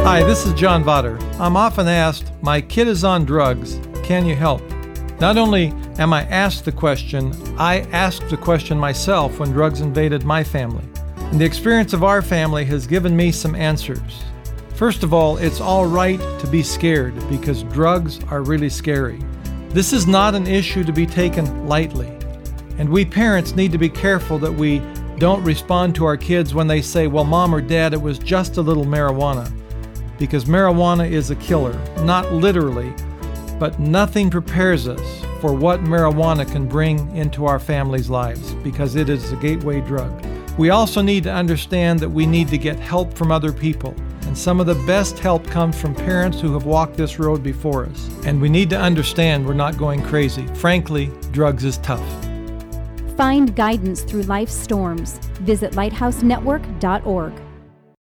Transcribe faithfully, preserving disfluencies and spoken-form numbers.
Hi, this is John Vodder. I'm often asked, my kid is on drugs, can you help? Not only am I asked the question, I asked the question myself when drugs invaded my family. And the experience of our family has given me some answers. First of all, it's all right to be scared because drugs are really scary. This is not an issue to be taken lightly. And we parents need to be careful that we don't respond to our kids when they say, well, mom or dad, it was just a little marijuana. Because marijuana is a killer, not literally, but nothing prepares us for what marijuana can bring into our families' lives because it is a gateway drug. We also need to understand that we need to get help from other people. And some of the best help comes from parents who have walked this road before us. And we need to understand we're not going crazy. Frankly, drugs is tough. Find guidance through life's storms. Visit lighthouse network dot org.